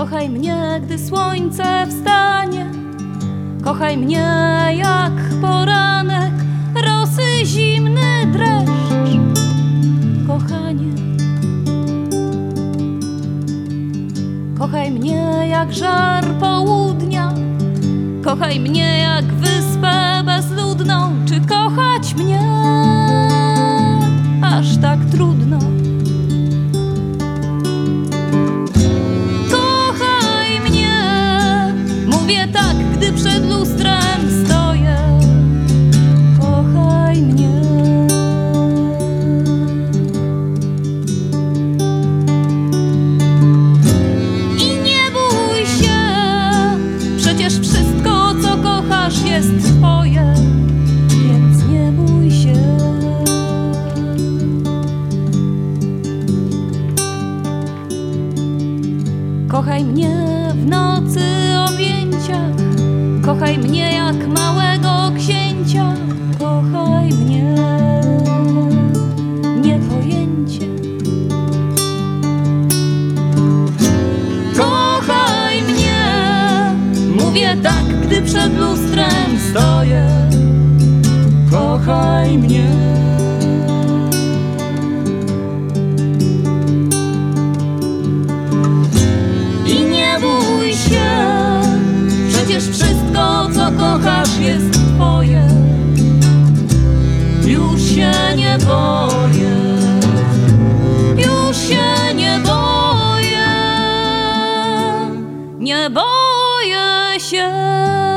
Kochaj mnie, gdy słońce wstanie. Kochaj mnie jak poranek, rosy zimny dreszcz. Kochanie, kochaj mnie jak żar południa. Kochaj mnie jak wyspę bezludną. Czy kochać mnie aż tak trudno? Kochaj mnie, mówię tak, gdy przed lustrem stoję. Kochaj mnie. I nie bój się, przecież wszystko, co kochasz, jest twoje, więc nie bój się. Kochaj mnie w nocy objęciach. Kochaj mnie jak małego księcia. Kochaj mnie niepojęcie. Kochaj mnie, mówię tak, gdy przed lustrem stoję. Kochaj mnie. I nie bój się, przecież wszystko, co kochasz, jest twoje. Już się nie boję, już się nie boję, nie boję się.